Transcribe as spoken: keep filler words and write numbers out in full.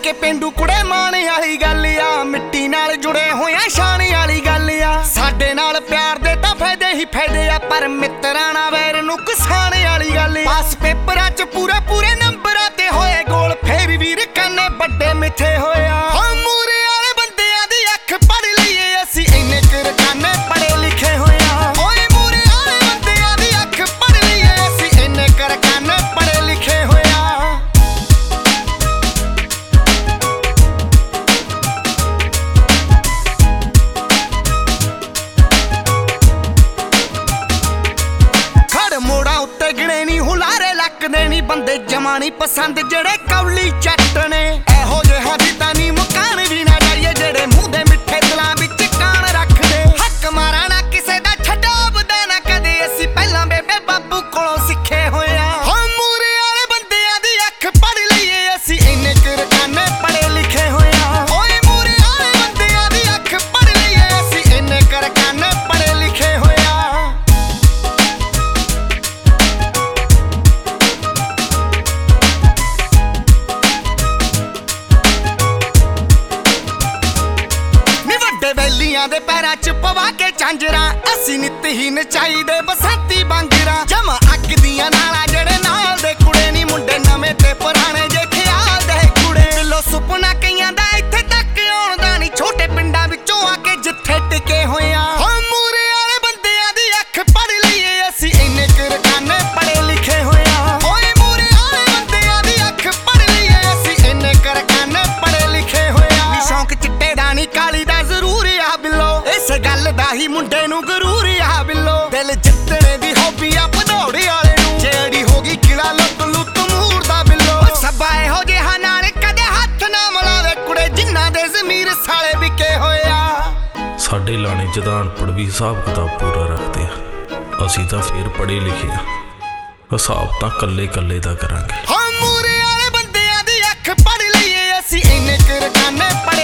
के पेंडू कुड़े माने वाली गल आ, मिट्टी नाल जुड़े होया शाने वाली गल आ। साडे नाल प्यार दे तां फायदे ही फायदे आ, पर मित्रां नाल वैर नुकसाने वाली गल आ। पास पेपरां च पूरे पूरे नंबरां ते होए गोल, फेर वीर कन्ने बड्डे मिठे होया। मूरे वाले बंदियां दी अख पढ़ लईए असीं, इन्ने करकाने पढ़े लिखे होया। ओए मूरे वाले बंदियां दी अख पढ़ लईए असीं, इन्ने करकाने पढ़े लिखे होया। मोड़ा उत्ते गिने नी हुलारे लकदे नी, बंदे जमा नी पसंद जेड़े कौली चट ने। एहो जिहा दी तां नी मुकान भी ना जाइए, जेड़े मूंह दे मिठे दिलां विच कान रखदे। हक मारा ना किसे दा छड्डा बदा ना कदे, असीं पहलां बेबे बाबू कोलों सिक्खे होया। हां मूरे वाले बंदियां दी अख पढ़ लईए असीं, इन्ने करकाने पढ़े लिखे होया। ओए मूरे वाले बंदियां दी अख पढ़ लईए असीं, इन्ने करकाने पढ़े लिखे होया। वैलियां दे पैरां च पवा के झांजरां, असीं नितहीन चाहिदे बसंती बांगरां। जमा अग दियां नालां जेड़े नाल दे कुड़े नी, मुंडे नवें ते पुराने जे ख्याल दे कुड़े। दिलों सुपना कईयां दा इत्थे तक आउण दा नी, छोटे पिंडां विचों आके जिथे टिके होया। मूरे वाले बंदियां दी अख पढ़ लईए असीं, इन्ने करकाने पढ़े लिखे होया। ओए मूरे वाले बंदियां दी अख पढ़ लईए असीं, इन्ने करकाने पढ़े लिखे होया। नी शौक चिट्टे दा नी काली दा जरूर आ बिल्लो, इस गल दा ही मुंडे नूं गरूर आ बिल्लो। दिल जितने दी हॉबी आ भदौड़े वाले नूं, जेड़ी हो गई किला लुट लुट मूर दा बिल्लो। सब्बा इहो जिहा नाल कदे हत्थ ना मिलावे कुड़े, जिन्हां दे ज़मीर साले विके होया। साडे लाणे च तां अनपढ़ भी हिसाब किताब पूरा रखते आ, असीं तां फेर पढ़े लिखे आ, हिसाब तां कल्ले कल्ले दा करांगे। हां मूरे वाले बंदियां दी अख पढ़ लईए असीं, इन्ने करकाने पढ़